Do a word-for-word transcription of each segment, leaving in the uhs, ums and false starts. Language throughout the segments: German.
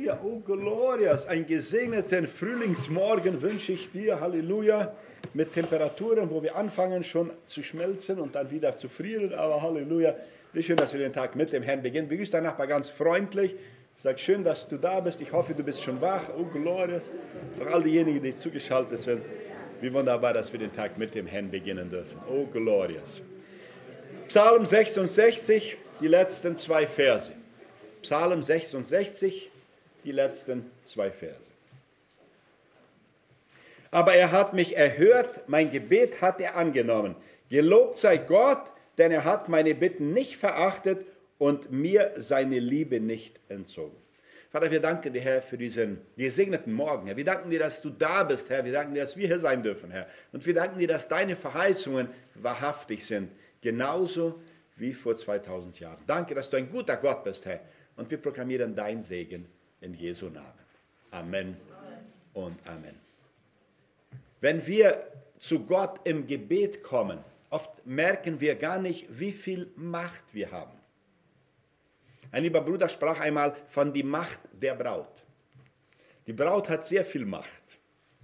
Halleluja, oh Glorias, einen gesegneten Frühlingsmorgen wünsche ich dir, Halleluja, mit Temperaturen, wo wir anfangen schon zu schmelzen und dann wieder zu frieren, aber Halleluja, wie schön, dass wir den Tag mit dem Herrn beginnen. Begrüß deinen Nachbar ganz freundlich, sag schön, dass du da bist, ich hoffe, du bist schon wach, oh Glorias, auch all diejenigen, die zugeschaltet sind, wie wunderbar, dass wir den Tag mit dem Herrn beginnen dürfen, oh Glorias. Psalm sechsundsechzig, die letzten zwei Verse. Psalm sechsundsechzig, die letzten zwei Verse. Aber er hat mich erhört, mein Gebet hat er angenommen. Gelobt sei Gott, denn er hat meine Bitten nicht verachtet und mir seine Liebe nicht entzogen. Vater, wir danken dir, Herr, für diesen gesegneten Morgen. Herr, wir danken dir, dass du da bist, Herr. Wir danken dir, dass wir hier sein dürfen, Herr. Und wir danken dir, dass deine Verheißungen wahrhaftig sind, genauso wie vor zweitausend Jahren. Danke, dass du ein guter Gott bist, Herr. Und wir proklamieren dein Segen in Jesu Namen. Amen und Amen. Wenn wir zu Gott im Gebet kommen, oft merken wir gar nicht, wie viel Macht wir haben. Ein lieber Bruder sprach einmal von der Macht der Braut. Die Braut hat sehr viel Macht,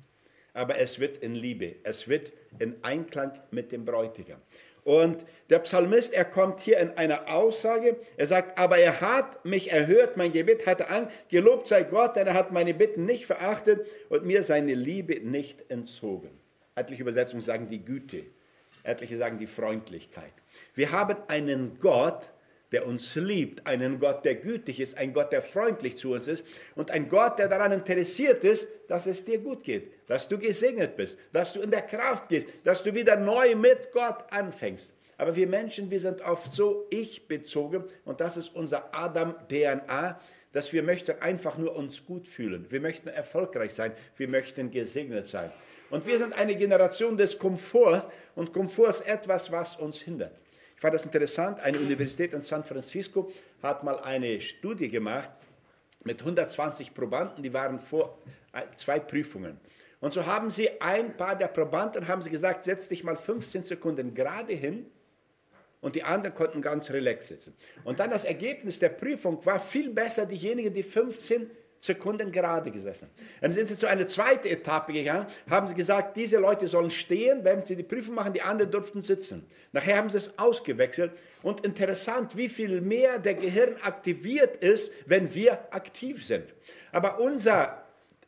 aber es wird in Liebe, es wird in Einklang mit dem Bräutigam. Und der Psalmist, er kommt hier in einer Aussage, er sagt, aber er hat mich erhört, mein Gebet hatte an, gelobt sei Gott, denn er hat meine Bitten nicht verachtet und mir seine Liebe nicht entzogen. Etliche Übersetzungen sagen die Güte, etliche sagen die Freundlichkeit. Wir haben einen Gott, der uns liebt, einen Gott, der gütig ist, ein Gott, der freundlich zu uns ist und ein Gott, der daran interessiert ist, dass es dir gut geht, dass du gesegnet bist, dass du in der Kraft gehst, dass du wieder neu mit Gott anfängst. Aber wir Menschen, wir sind oft so ich-bezogen und das ist unser Adam-D N A, dass wir möchten einfach nur uns gut fühlen. Wir möchten erfolgreich sein, wir möchten gesegnet sein. Und wir sind eine Generation des Komforts und Komfort ist etwas, was uns hindert. Ich fand das interessant, eine Universität in San Francisco hat mal eine Studie gemacht mit hundertzwanzig Probanden, die waren vor zwei Prüfungen. Und so haben sie ein paar der Probanden, haben sie gesagt, setz dich mal fünfzehn Sekunden gerade hin und die anderen konnten ganz relax sitzen. Und dann das Ergebnis der Prüfung war viel besser, diejenigen, die fünfzehn Sekunden gerade gesessen. Dann sind sie zu einer zweiten Etappe gegangen, haben sie gesagt, diese Leute sollen stehen, während sie die Prüfung machen, die anderen durften sitzen. Nachher haben sie es ausgewechselt und interessant, wie viel mehr der Gehirn aktiviert ist, wenn wir aktiv sind. Aber unser,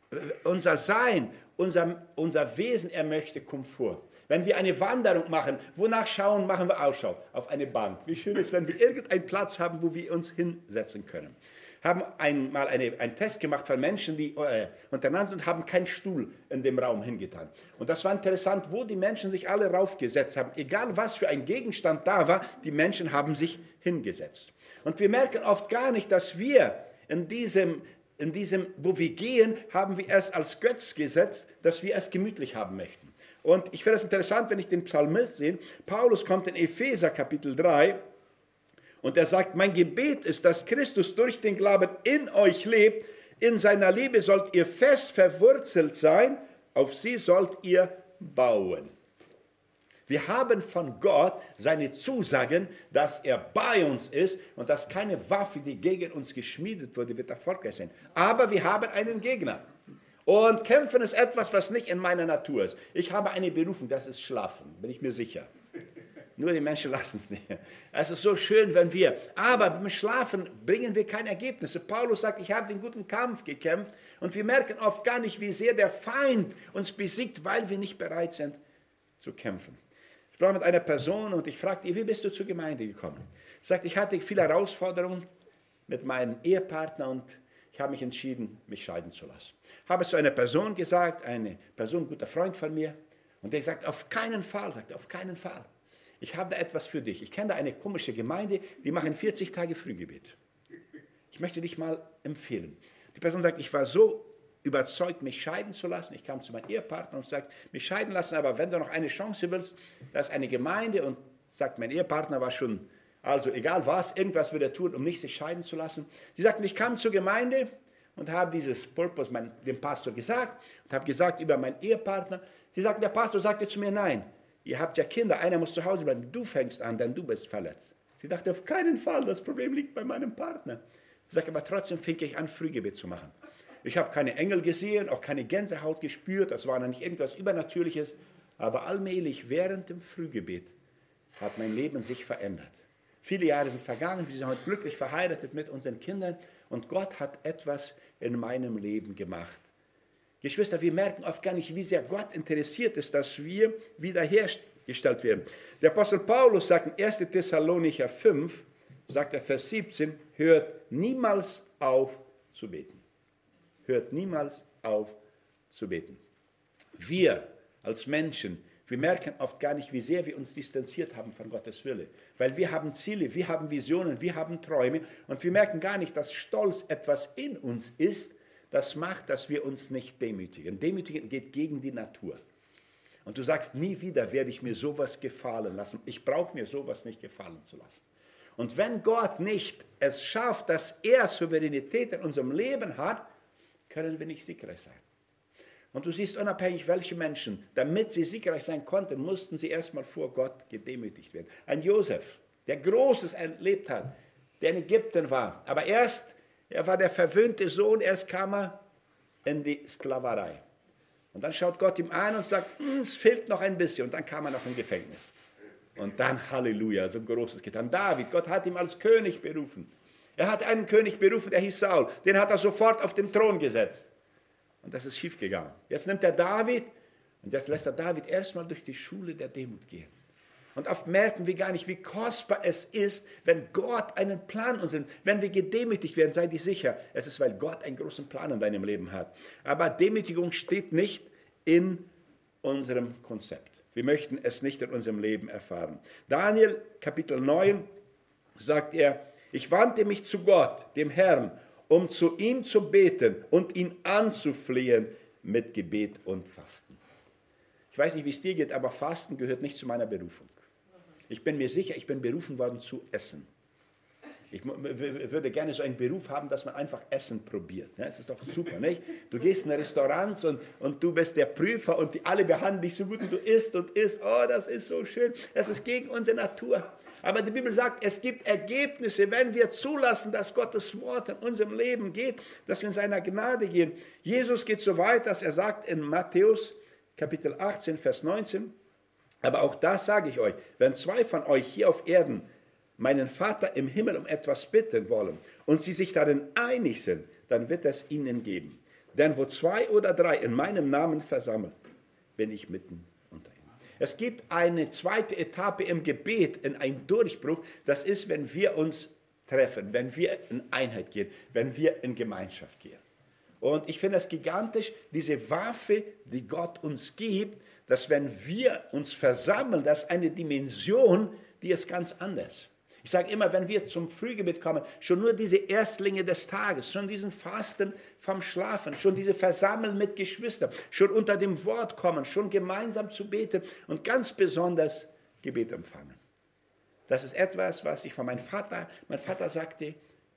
unser Sein, unser, unser Wesen, er möchte Komfort. Wenn wir eine Wanderung machen, wonach schauen, machen wir Ausschau auf eine Bank. Wie schön ist, wenn wir irgendeinen Platz haben, wo wir uns hinsetzen können. Haben einmal eine, einen Test gemacht von Menschen, die äh, untereinander sind, haben keinen Stuhl in dem Raum hingetan. Und das war interessant, wo die Menschen sich alle raufgesetzt haben. Egal was für ein Gegenstand da war, die Menschen haben sich hingesetzt. Und wir merken oft gar nicht, dass wir in diesem, in diesem, wo wir gehen, haben wir es als Götz gesetzt, dass wir es gemütlich haben möchten. Und ich finde es interessant, wenn ich den Psalmist sehe. Paulus kommt in Epheser Kapitel drei. Und er sagt, mein Gebet ist, dass Christus durch den Glauben in euch lebt. In seiner Liebe sollt ihr fest verwurzelt sein. Auf sie sollt ihr bauen. Wir haben von Gott seine Zusagen, dass er bei uns ist und dass keine Waffe, die gegen uns geschmiedet wurde, wird erfolgreich sein. Aber wir haben einen Gegner. Und kämpfen ist etwas, was nicht in meiner Natur ist. Ich habe eine Berufung, das ist Schlafen, bin ich mir sicher. Nur die Menschen lassen es nicht. Es ist so schön, wenn wir, aber beim Schlafen bringen wir keine Ergebnisse. Paulus sagt, ich habe den guten Kampf gekämpft und wir merken oft gar nicht, wie sehr der Feind uns besiegt, weil wir nicht bereit sind zu kämpfen. Ich sprach mit einer Person und ich fragte ihr, wie bist du zur Gemeinde gekommen? Sie sagt, ich hatte viele Herausforderungen mit meinem Ehepartner und ich habe mich entschieden, mich scheiden zu lassen. Habe es zu einer Person gesagt, eine Person, ein guter Freund von mir, und der sagt, auf keinen Fall, sagt er, auf keinen Fall. Ich habe da etwas für dich. Ich kenne da eine komische Gemeinde, die machen vierzig Tage Frühgebet. Ich möchte dich mal empfehlen. Die Person sagt, ich war so überzeugt, mich scheiden zu lassen. Ich kam zu meinem Ehepartner und sagte, mich scheiden lassen, aber wenn du noch eine Chance willst, da ist eine Gemeinde und sagt, mein Ehepartner war schon, also egal was, irgendwas würde er tun, um nicht sich scheiden zu lassen. Sie sagten, ich kam zur Gemeinde und habe dieses Purpose mein, dem Pastor gesagt und habe gesagt über meinen Ehepartner. Sie sagten, der Pastor sagte zu mir, nein, ihr habt ja Kinder, einer muss zu Hause bleiben, du fängst an, denn du bist verletzt. Sie dachte, auf keinen Fall, das Problem liegt bei meinem Partner. Ich sage, aber trotzdem fing ich an, Frühgebet zu machen. Ich habe keine Engel gesehen, auch keine Gänsehaut gespürt, das war noch nicht irgendwas Übernatürliches, aber allmählich während dem Frühgebet hat mein Leben sich verändert. Viele Jahre sind vergangen, wir sind heute glücklich verheiratet mit unseren Kindern und Gott hat etwas in meinem Leben gemacht. Geschwister, wir merken oft gar nicht, wie sehr Gott interessiert ist, dass wir wiederhergestellt werden. Der Apostel Paulus sagt in erster Thessalonicher fünf, sagt er Vers siebzehn, hört niemals auf zu beten. Hört niemals auf zu beten. Wir als Menschen, wir merken oft gar nicht, wie sehr wir uns distanziert haben von Gottes Wille. Weil wir haben Ziele, wir haben Visionen, wir haben Träume und wir merken gar nicht, dass Stolz etwas in uns ist, das macht, dass wir uns nicht demütigen. Demütigen geht gegen die Natur. Und du sagst, nie wieder werde ich mir sowas gefallen lassen. Ich brauche mir sowas nicht gefallen zu lassen. Und wenn Gott nicht es schafft, dass er Souveränität in unserem Leben hat, können wir nicht siegreich sein. Und du siehst, unabhängig welche Menschen, damit sie siegreich sein konnten, mussten sie erstmal vor Gott gedemütigt werden. Ein Josef, der Großes erlebt hat, der in Ägypten war, aber erst, er war der verwöhnte Sohn, erst kam er in die Sklaverei. Und dann schaut Gott ihm an und sagt, es fehlt noch ein bisschen. Und dann kam er noch in Gefängnis. Und dann, Halleluja, so ein großes getan. David, Gott hat ihn als König berufen. Er hat einen König berufen, der hieß Saul. Den hat er sofort auf den Thron gesetzt. Und das ist schiefgegangen. Jetzt nimmt er David und jetzt lässt er David erstmal durch die Schule der Demut gehen. Und oft merken wir gar nicht, wie kostbar es ist, wenn Gott einen Plan uns nimmt. Wenn wir gedemütigt werden, sei dir sicher, es ist, weil Gott einen großen Plan in deinem Leben hat. Aber Demütigung steht nicht in unserem Konzept. Wir möchten es nicht in unserem Leben erfahren. Daniel, Kapitel neun, sagt er, ich wandte mich zu Gott, dem Herrn, um zu ihm zu beten und ihn anzuflehen mit Gebet und Fasten. Ich weiß nicht, wie es dir geht, aber Fasten gehört nicht zu meiner Berufung. Ich bin mir sicher, ich bin berufen worden zu essen. Ich würde gerne so einen Beruf haben, dass man einfach Essen probiert. Das ist doch super, nicht? Du gehst in ein Restaurant und, und du bist der Prüfer und die alle behandeln dich so gut und du isst und isst. Oh, das ist so schön. Das ist gegen unsere Natur. Aber die Bibel sagt, es gibt Ergebnisse, wenn wir zulassen, dass Gottes Wort in unserem Leben geht, dass wir in seiner Gnade gehen. Jesus geht so weit, dass er sagt in Matthäus Kapitel achtzehn, Vers neunzehn, aber auch das sage ich euch, wenn zwei von euch hier auf Erden meinen Vater im Himmel um etwas bitten wollen und sie sich darin einig sind, dann wird es ihnen geben. Denn wo zwei oder drei in meinem Namen versammelt, bin ich mitten unter ihnen. Es gibt eine zweite Etappe im Gebet, in einen Durchbruch. Das ist, wenn wir uns treffen, wenn wir in Einheit gehen, wenn wir in Gemeinschaft gehen. Und ich finde es gigantisch, diese Waffe, die Gott uns gibt, dass wenn wir uns versammeln, das ist eine Dimension, die ist ganz anders. Ich sage immer, wenn wir zum Frühgebet kommen, schon nur diese Erstlinge des Tages, schon diesen Fasten vom Schlafen, schon diese Versammeln mit Geschwistern, schon unter dem Wort kommen, schon gemeinsam zu beten und ganz besonders Gebet empfangen. Das ist etwas, was ich von meinem Vater, mein Vater sagte,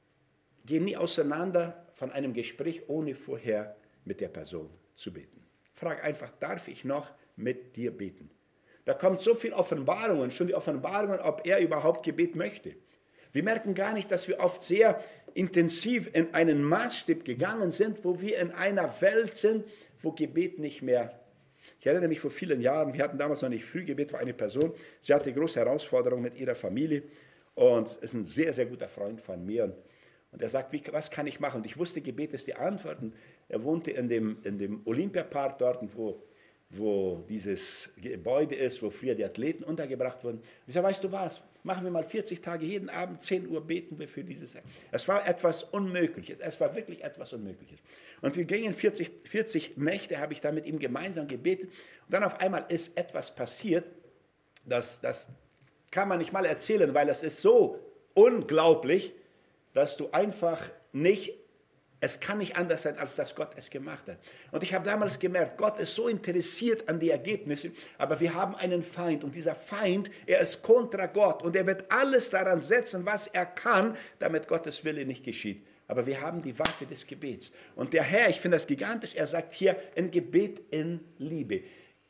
geh nie auseinander von einem Gespräch, ohne vorher mit der Person zu beten. Frag einfach, darf ich noch mit dir beten? Da kommt so viel Offenbarungen, schon die Offenbarungen, ob er überhaupt Gebet möchte. Wir merken gar nicht, dass wir oft sehr intensiv in einen Maßstab gegangen sind, wo wir in einer Welt sind, wo Gebet nicht mehr. Ich erinnere mich vor vielen Jahren, wir hatten damals noch nicht Frühgebet, war eine Person, sie hatte große Herausforderungen mit ihrer Familie und ist ein sehr, sehr guter Freund von mir. Und, und er sagt, wie, was kann ich machen? Und ich wusste, Gebet ist die Antwort. Und er wohnte in dem, in dem Olympiapark dort, wo wo dieses Gebäude ist, wo früher die Athleten untergebracht wurden. Ich sage, weißt du was, machen wir mal vierzig Tage, jeden Abend zehn Uhr beten wir für dieses. Es war etwas Unmögliches, es war wirklich etwas Unmögliches. Und wir gingen vierzig, vierzig Nächte, habe ich da mit ihm gemeinsam gebetet. Und dann auf einmal ist etwas passiert, das, das kann man nicht mal erzählen, weil es ist so unglaublich, dass du einfach nicht Es kann nicht anders sein, als dass Gott es gemacht hat. Und ich habe damals gemerkt, Gott ist so interessiert an die Ergebnisse, aber wir haben einen Feind. Und dieser Feind, er ist kontra Gott. Und er wird alles daran setzen, was er kann, damit Gottes Wille nicht geschieht. Aber wir haben die Waffe des Gebets. Und der Herr, ich finde das gigantisch, er sagt hier, ein Gebet in Liebe.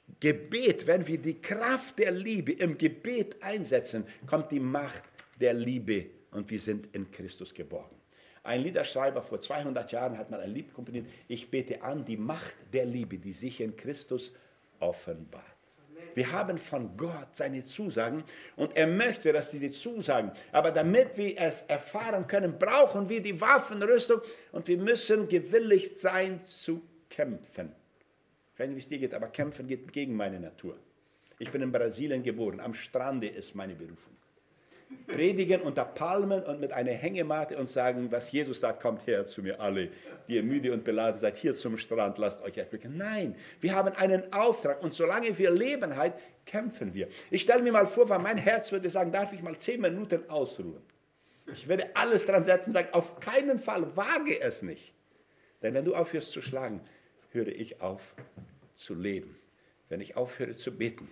Gebet, wenn wir die Kraft der Liebe im Gebet einsetzen, kommt die Macht der Liebe und wir sind in Christus geborgen. Ein Liederschreiber vor zweihundert Jahren hat mal ein Lied komponiert. Ich bete an die Macht der Liebe, die sich in Christus offenbart. Wir haben von Gott seine Zusagen und er möchte, dass diese Zusagen, aber damit wir es erfahren können, brauchen wir die Waffenrüstung und wir müssen gewilligt sein zu kämpfen. Ich weiß nicht, wie es dir geht, aber kämpfen geht gegen meine Natur. Ich bin in Brasilien geboren, am Strande ist meine Berufung. Predigen unter Palmen und mit einer Hängematte und sagen, was Jesus sagt, kommt her zu mir alle, die ihr müde und beladen seid, hier zum Strand, lasst euch erquicken. Nein, wir haben einen Auftrag und solange wir leben, halt, kämpfen wir. Ich stelle mir mal vor, weil mein Herz würde sagen, darf ich mal zehn Minuten ausruhen? Ich werde alles dran setzen und sagen, auf keinen Fall, wage es nicht. Denn wenn du aufhörst zu schlagen, höre ich auf zu leben. Wenn ich aufhöre zu beten,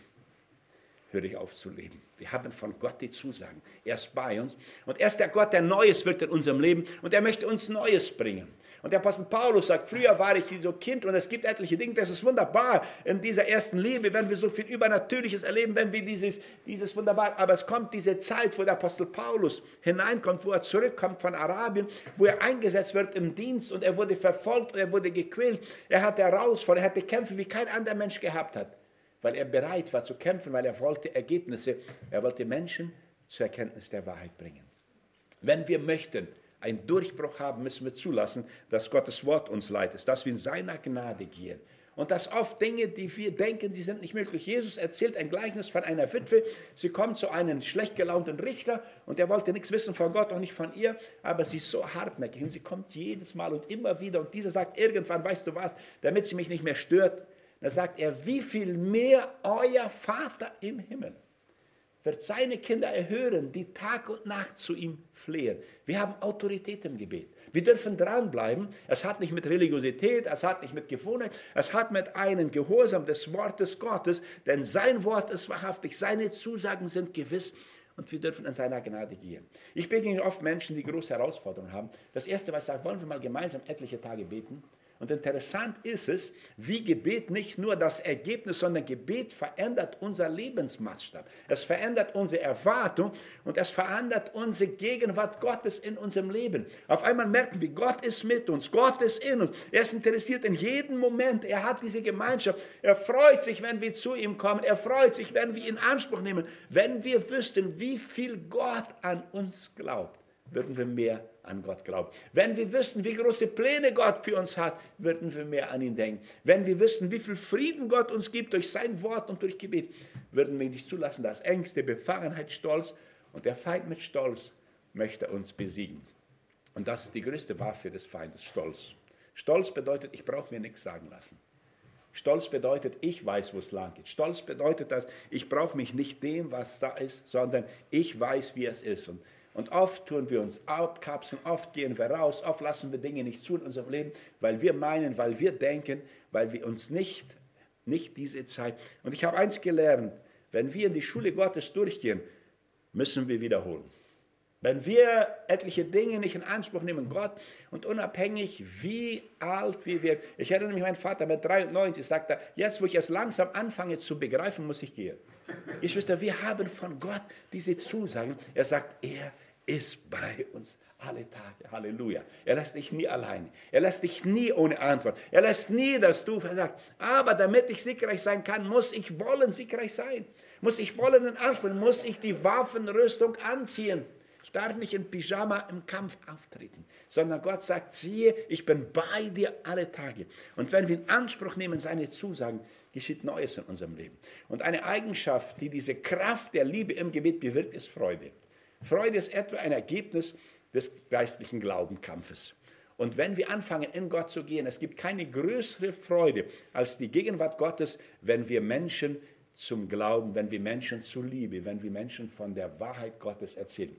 höre ich auf zu leben. Wir haben von Gott die Zusagen. Er ist bei uns und er ist der Gott, der Neues wirkt in unserem Leben und er möchte uns Neues bringen. Und der Apostel Paulus sagt, früher war ich wie so Kind und es gibt etliche Dinge, das ist wunderbar in dieser ersten Liebe, wenn wir so viel Übernatürliches erleben, wenn wir dieses, dieses wunderbar, aber es kommt diese Zeit, wo der Apostel Paulus hineinkommt, wo er zurückkommt von Arabien, wo er eingesetzt wird im Dienst und er wurde verfolgt und er wurde gequält, er hatte Herausforderungen, er hatte Kämpfe, wie kein anderer Mensch gehabt hat. Weil er bereit war zu kämpfen, weil er wollte Ergebnisse, er wollte Menschen zur Erkenntnis der Wahrheit bringen. Wenn wir möchten, einen Durchbruch haben, müssen wir zulassen, dass Gottes Wort uns leitet, dass wir in seiner Gnade gehen. Und dass oft Dinge, die wir denken, sie sind nicht möglich. Jesus erzählt ein Gleichnis von einer Witwe. Sie kommt zu einem schlecht gelaunten Richter und er wollte nichts wissen von Gott, auch nicht von ihr, aber sie ist so hartnäckig und sie kommt jedes Mal und immer wieder und dieser sagt irgendwann, weißt du was, damit sie mich nicht mehr stört, da sagt er, wie viel mehr euer Vater im Himmel wird seine Kinder erhören, die Tag und Nacht zu ihm flehen. Wir haben Autorität im Gebet. Wir dürfen dranbleiben. Es hat nicht mit Religiosität, es hat nicht mit Gewohnheit, es hat mit einem Gehorsam des Wortes Gottes, denn sein Wort ist wahrhaftig, seine Zusagen sind gewiss und wir dürfen in seiner Gnade gehen. Ich begegne oft Menschen, die große Herausforderungen haben. Das Erste, was ich sage, wollen wir mal gemeinsam etliche Tage beten? Und interessant ist es, wie Gebet nicht nur das Ergebnis, sondern Gebet verändert unser Lebensmaßstab. Es verändert unsere Erwartung und es verändert unsere Gegenwart Gottes in unserem Leben. Auf einmal merken wir, Gott ist mit uns, Gott ist in uns. Er ist interessiert in jedem Moment. Er hat diese Gemeinschaft. Er freut sich, wenn wir zu ihm kommen. Er freut sich, wenn wir ihn in Anspruch nehmen. Wenn wir wüssten, wie viel Gott an uns glaubt, würden wir mehr an Gott glauben. Wenn wir wüssten, wie große Pläne Gott für uns hat, würden wir mehr an ihn denken. Wenn wir wüssten, wie viel Frieden Gott uns gibt durch sein Wort und durch Gebet, würden wir nicht zulassen, dass Ängste, Befangenheit, Stolz und der Feind mit Stolz möchte uns besiegen. Und das ist die größte Waffe des Feindes, Stolz. Stolz bedeutet, ich brauche mir nichts sagen lassen. Stolz bedeutet, ich weiß, wo es lang geht. Stolz bedeutet, dass ich brauche mich nicht dem, was da ist, sondern ich weiß, wie es ist. Und Und oft tun wir uns abkapseln, oft gehen wir raus, oft lassen wir Dinge nicht zu in unserem Leben, weil wir meinen, weil wir denken, weil wir uns nicht, nicht diese Zeit. Und ich habe eins gelernt, wenn wir in die Schule Gottes durchgehen, müssen wir wiederholen. Wenn wir etliche Dinge nicht in Anspruch nehmen, Gott, und unabhängig wie alt wir werden. Ich erinnere mich, mein Vater mit dreiundneunzig sagte, jetzt wo ich es langsam anfange zu begreifen, muss ich gehen. Geschwister, wir haben von Gott diese Zusagen. Er sagt, er ist bei uns alle Tage. Halleluja. Er lässt dich nie alleine. Er lässt dich nie ohne Antwort. Er lässt nie, dass du versagst. Aber damit ich siegreich sein kann, muss ich wollen siegreich sein. Muss ich wollen in Anspruch, muss ich die Waffenrüstung anziehen. Ich darf nicht in Pyjama im Kampf auftreten, sondern Gott sagt, siehe, ich bin bei dir alle Tage. Und wenn wir in Anspruch nehmen, seine Zusagen, geschieht Neues in unserem Leben. Und eine Eigenschaft, die diese Kraft der Liebe im Gebet bewirkt, ist Freude. Freude ist etwa ein Ergebnis des geistlichen Glaubenkampfes. Und wenn wir anfangen, in Gott zu gehen, es gibt keine größere Freude als die Gegenwart Gottes, wenn wir Menschen zum Glauben, wenn wir Menschen zur Liebe, wenn wir Menschen von der Wahrheit Gottes erzählen.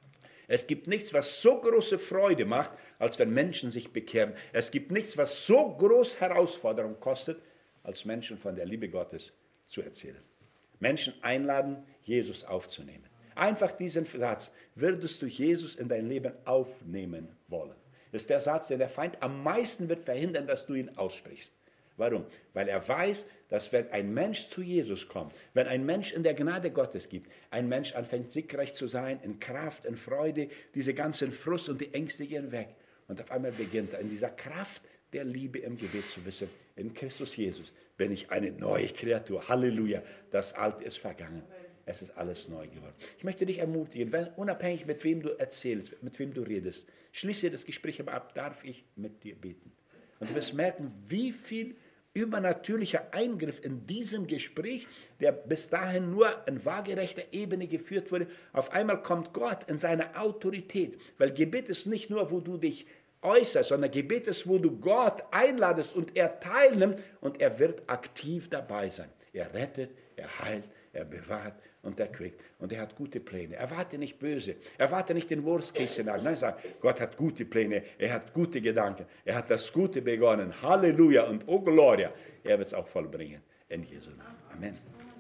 Es gibt nichts, was so große Freude macht, als wenn Menschen sich bekehren. Es gibt nichts, was so groß Herausforderung kostet, als Menschen von der Liebe Gottes zu erzählen. Menschen einladen, Jesus aufzunehmen. Einfach diesen Satz, würdest du Jesus in dein Leben aufnehmen wollen? Das ist der Satz, den der Feind am meisten wird verhindern, dass du ihn aussprichst. Warum? Weil er weiß, dass wenn ein Mensch zu Jesus kommt, wenn ein Mensch in der Gnade Gottes gibt, ein Mensch anfängt siegreich zu sein, in Kraft, in Freude, diese ganzen Frust und die Ängste gehen weg. Und auf einmal beginnt er in dieser Kraft der Liebe im Gebet zu wissen, in Christus Jesus bin ich eine neue Kreatur. Halleluja, das Alte ist vergangen. Es ist alles neu geworden. Ich möchte dich ermutigen, wenn, unabhängig mit wem du erzählst, mit wem du redest, schließe das Gespräch aber ab, darf ich mit dir beten. Und du wirst merken, wie viel übernatürlicher Eingriff in diesem Gespräch, der bis dahin nur in waagerechter Ebene geführt wurde, auf einmal kommt Gott in seine Autorität. Weil Gebet ist nicht nur, wo du dich äußerst, sondern Gebet ist, wo du Gott einladest und er teilnimmt und er wird aktiv dabei sein. Er rettet, er heilt, er bewahrt und er quickt. Und er hat gute Pläne. Erwarte nicht böse. Erwarte nicht den Worst-Case-Szenario. Nein, sag, Gott hat gute Pläne. Er hat gute Gedanken. Er hat das Gute begonnen. Halleluja und oh Gloria. Er wird es auch vollbringen. In Jesu Namen. Amen.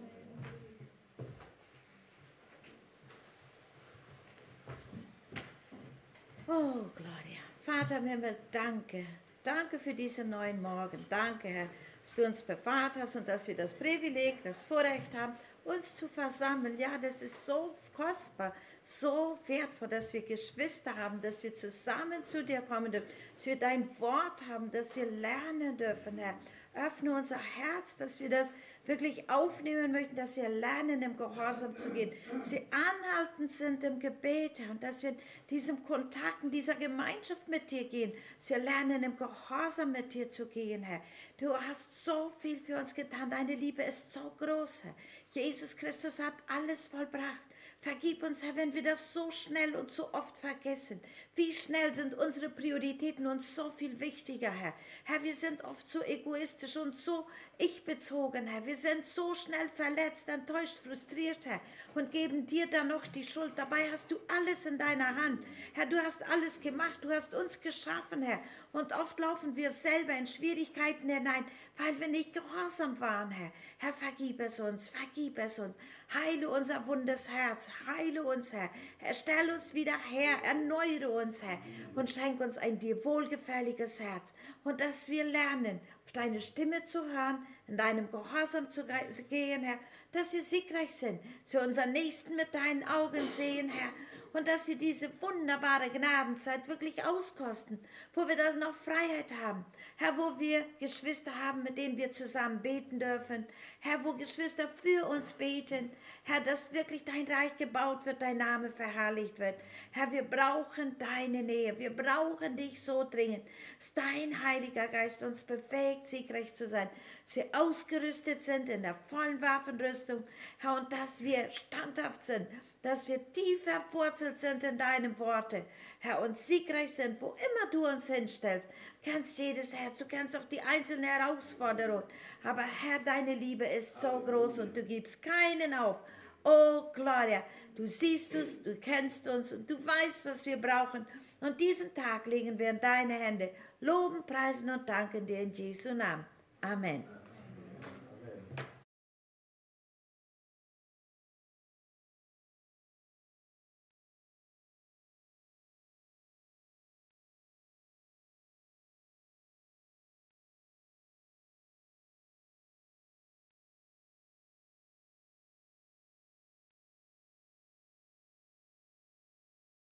Oh, Gloria. Vater im Himmel, danke. Danke für diesen neuen Morgen. Danke, Herr, dass du uns bewahrt hast und dass wir das Privileg, das Vorrecht haben, uns zu versammeln. Ja, das ist so kostbar, so wertvoll, dass wir Geschwister haben, dass wir zusammen zu dir kommen dürfen, dass wir dein Wort haben, dass wir lernen dürfen, Herr. Öffne unser Herz, dass wir das wirklich aufnehmen möchten, dass wir lernen, im Gehorsam zu gehen, dass wir anhaltend sind im Gebet, Herr, und dass wir in diesem Kontakt, in dieser Gemeinschaft mit dir gehen, dass wir lernen, im Gehorsam mit dir zu gehen, Herr. Du hast so viel für uns getan, deine Liebe ist so groß, Herr. Jesus Christus hat alles vollbracht. Vergib uns, Herr, wenn wir das so schnell und so oft vergessen. Wie schnell sind unsere Prioritäten uns so viel wichtiger, Herr. Herr, wir sind oft so egoistisch und so ich-bezogen, Herr. Wir sind so schnell verletzt, enttäuscht, frustriert, Herr, und geben dir dann noch die Schuld. Dabei hast du alles in deiner Hand. Herr, du hast alles gemacht, du hast uns geschaffen, Herr. Und oft laufen wir selber in Schwierigkeiten hinein, weil wir nicht gehorsam waren, Herr. Herr, vergib es uns, vergib es uns. Heile unser wundes Herz, heile uns, Herr. Herr, stell uns wieder her, erneuere uns, Herr, und schenk uns ein dir wohlgefälliges Herz. Und dass wir lernen, auf deine Stimme zu hören, in deinem Gehorsam zu gehen, Herr, dass wir siegreich sind, zu unseren Nächsten mit deinen Augen sehen, Herr, und dass wir diese wunderbare Gnadenzeit wirklich auskosten, wo wir das noch Freiheit haben. Herr, wo wir Geschwister haben, mit denen wir zusammen beten dürfen. Herr, wo Geschwister für uns beten. Herr, dass wirklich dein Reich gebaut wird, dein Name verherrlicht wird. Herr, wir brauchen deine Nähe. Wir brauchen dich so dringend, dass dein Heiliger Geist uns bewegt, siegreich zu sein. Dass wir ausgerüstet sind in der vollen Waffenrüstung. Herr, und dass wir standhaft sind, dass wir tief verwurzelt sind in deinem Worte, Herr, und siegreich sind, wo immer du uns hinstellst. Du kennst jedes Herz, du kennst auch die einzelnen Herausforderungen, aber Herr, deine Liebe ist so groß und du gibst keinen auf. Oh, Gloria, du siehst uns, du kennst uns und du weißt, was wir brauchen. Und diesen Tag legen wir in deine Hände, loben, preisen und danken dir in Jesu Namen. Amen.